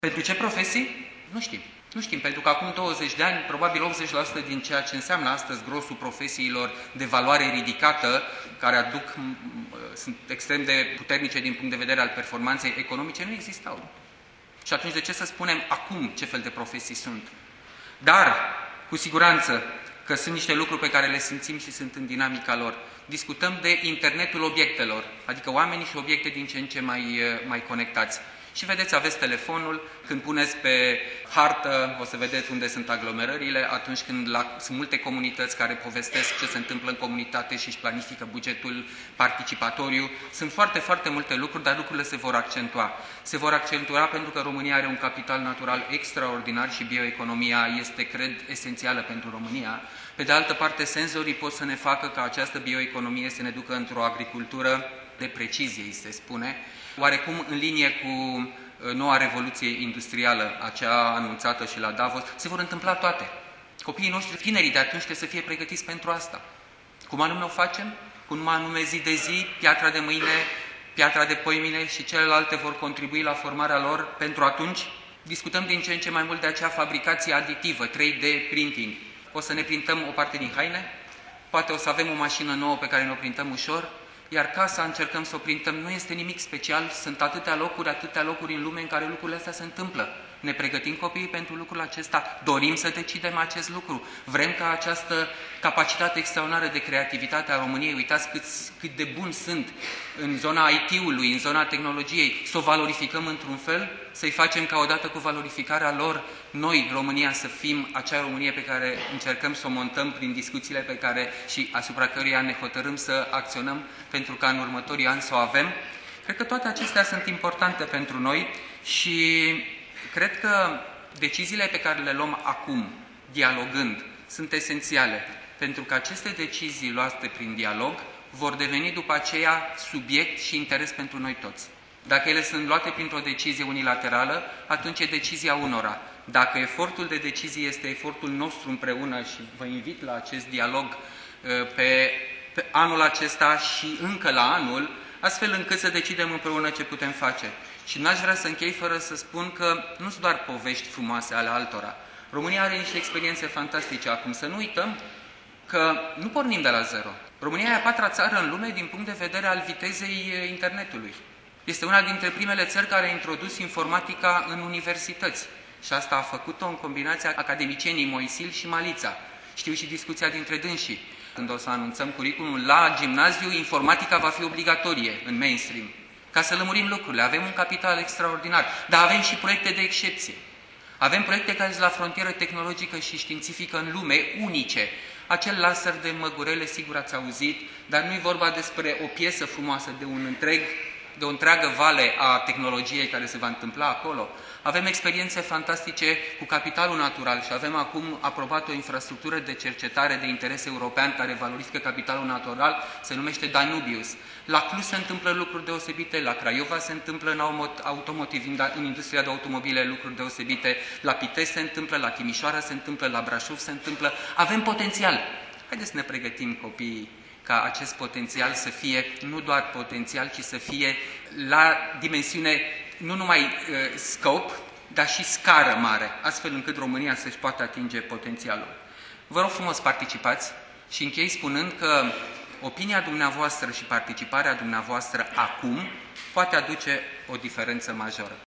Pentru ce profesii? Nu știm. Nu știm, pentru că acum 20 de ani, probabil 80% din ceea ce înseamnă astăzi grosul profesiilor de valoare ridicată, care sunt extrem de puternice din punct de vedere al performanței economice, nu existau. Și atunci de ce să spunem acum ce fel de profesii sunt? Dar, cu siguranță, că sunt niște lucruri pe care le simțim și sunt în dinamica lor. Discutăm de internetul obiectelor, adică oamenii și obiecte din ce în ce mai conectați. Și vedeți, aveți telefonul, când puneți pe hartă, o să vedeți unde sunt aglomerările, atunci când sunt multe comunități care povestesc ce se întâmplă în comunitate și își planifică bugetul participatoriu. Sunt foarte, foarte multe lucruri, dar lucrurile se vor accentua. Se vor accentua pentru că România are un capital natural extraordinar și bioeconomia este, cred, esențială pentru România. Pe de altă parte, senzorii pot să ne facă ca această bioeconomie să ne ducă într-o agricultură de precizie, se spune, oarecum în linie cu noua revoluție industrială, acea anunțată și la Davos. Se vor întâmpla toate. Copiii noștri, tinerii de atunci, trebuie să fie pregătiți pentru asta. Cum anume o facem? Cum anume zi de zi, piatra de mâine, piatra de poimine și celelalte vor contribui la formarea lor pentru atunci? Discutăm din ce în ce mai mult de acea fabricație aditivă, 3D printing. O să ne printăm o parte din haine? Poate o să avem o mașină nouă pe care ne o printăm ușor? Iar casa încercăm să o printăm, nu este nimic special, sunt atâtea locuri în lume în care lucrurile astea se întâmplă. Ne pregătim copiii pentru lucrul acesta, dorim să decidem acest lucru, vrem ca această capacitate extraordinară de creativitate a României, uitați cât de buni sunt în zona IT-ului, în zona tehnologiei, să o valorificăm într-un fel, să-i facem ca odată cu valorificarea lor, noi, România, să fim acea Românie pe care încercăm să o montăm prin discuțiile pe care și asupra căruia ne hotărâm să acționăm pentru ca în următorii ani să o avem. Cred că toate acestea sunt importante pentru noi și cred că deciziile pe care le luăm acum, dialogând, sunt esențiale, pentru că aceste decizii luate prin dialog vor deveni după aceea subiect și interes pentru noi toți. Dacă ele sunt luate printr-o decizie unilaterală, atunci e decizia unora. Dacă efortul de decizie este efortul nostru împreună și vă invit la acest dialog pe anul acesta și încă la anul, astfel încât să decidem împreună ce putem face. Și n-aș vrea să închei fără să spun că nu sunt doar povești frumoase ale altora. România are niște experiențe fantastice acum. Să nu uităm că nu pornim de la zero. România e a patra țară în lume din punct de vedere al vitezei internetului. Este una dintre primele țări care a introdus informatica în universități. Și asta a făcut-o în combinația academicienii Moisil și Malița. Știu și discuția dintre dânsii. Când o să anunțăm curriculumul la gimnaziu, informatica va fi obligatorie în mainstream. Ca să lămurim lucrurile, avem un capital extraordinar, dar avem și proiecte de excepție. Avem proiecte care sunt la frontieră tehnologică și științifică în lume, unice. Acel laser de Măgurele, sigur ați auzit, dar nu e vorba despre o piesă frumoasă de o întreagă vale a tehnologiei care se va întâmpla acolo. Avem experiențe fantastice cu capitalul natural și avem acum aprobat o infrastructură de cercetare de interes european care valorifică capitalul natural, se numește Danubius. La Cluj se întâmplă lucruri deosebite, la Craiova se întâmplă în industria de automobile lucruri deosebite, la Pitești se întâmplă, la Timișoara se întâmplă, la Brașov se întâmplă. Avem potențial. Haideți să ne pregătim copiii ca acest potențial să fie nu doar potențial, ci să fie la dimensiune, nu numai scop, dar și scară mare, astfel încât România să-și poată atinge potențialul. Vă rog frumos, participați și închei spunând că opinia dumneavoastră și participarea dumneavoastră acum poate aduce o diferență majoră.